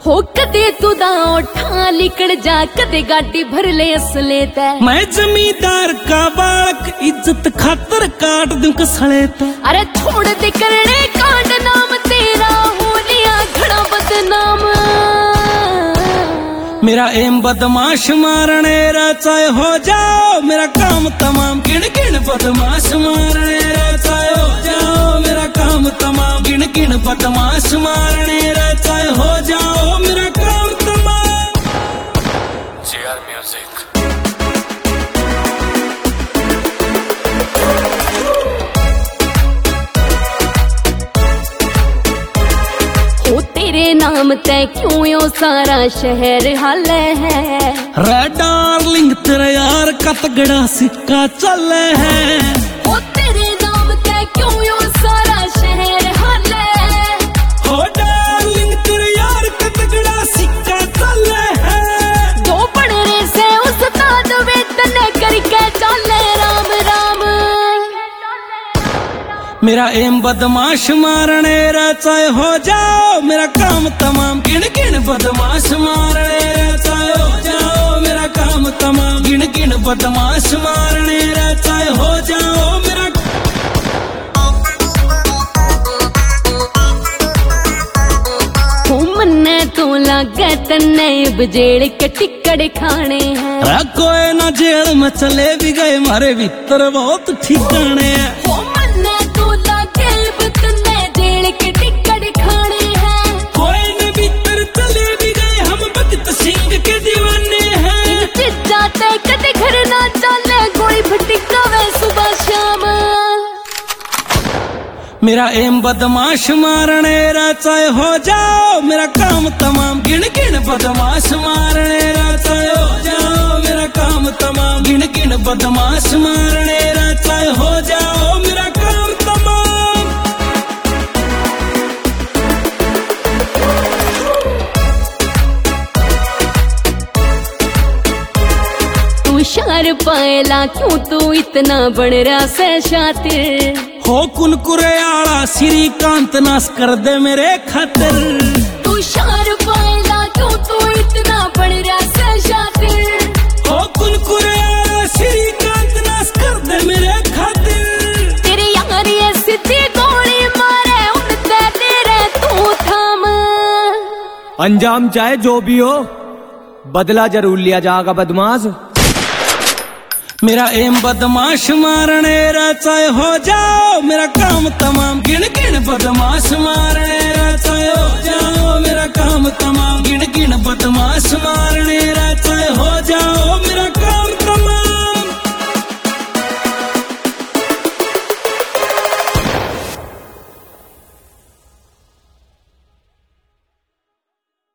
हो कदे तुदा उठा लिकड़ जा कदे गाड़ी भर ले असले ते। मैं जमींदार का बालक इज्जत खातर काट दूं कसले ते। अरे छोड़ दे करने कांड नाम तेरा हो लिया घड़ा बदनाम। मेरा एम बदमाश मारने रा चाहे हो जाओ मेरा काम तमाम। गिन गिन बदमाश मारने रा चाहे हो जाओ मेरा काम तमाम। गिन गिन बदमाश मारने रा चाहे हो जाओ मेरा काम तमाम। JR Music। ओ तेरे नाम ते क्यों यो सारा शहर हाले है। रे डार्लिंग तेरा यार का तगड़ा सिक्का चले है। ओ तेरे नाम ते क्यों यो सारा शहर हाले है। हो डार्लिंग तेरे यार का तगड़ा सिक्का चले है। दो पढ़ने से उस्ताद वेतन करके चले राम राम। मेरा एम बदमाश मारने रा चाहे हो जाओ मेरा काम तमाम। गिन गिन बदमाश मारने रा चाहे हो जाओ मेरा काम तमाम। गिन गिन बदमाश मारने रा चाहे हो जाओ मेरा। मन्ने तो लागे तन्ने बजेड़ के टिकड़ खाने हैं। कोई ना जेल में चले भी गए मारे भीतर बहुत ठिकाने हैं। मन्ने तो लागे तन्ने जेड़ के टिकड़ खाने हैं। कोई न भीतर चले भी गए हम भगत सिंह के दीवाने हैं। जाते कदे घर ना चले गोली भटका वे सुबह शाम। मेरा एम बदमाश मारने रा चाहे हो जाओ मेरा काम तमाम। गिन गिन बदमाश मारने रा चाहे हो जाओ मेरा काम तमाम। गिन गिन बदमाश मारने रा चाहे हो जाओ मेरा काम तमाम। तू शार पायला क्यों तू इतना बन रहा से शातिर। हो कुनकुरे आला श्रीकांत नाश कर दे मेरे खातिर। तू शार पायला क्यों तू इतना बन रहा से शातिर। हो कुनकुरे आला श्रीकांत नाश कर दे मेरे खातिर। तेरी यार ये सीधी गोली मारे उनते तेरे तू थाम। अंजाम चाहे जो भी हो बदला जरूर लिया जाएगा बदमाश। मेरा एम बदमाश मारने रा चाहे हो जाओ मेरा काम तमाम। गिन गिन बदमाश मारने रा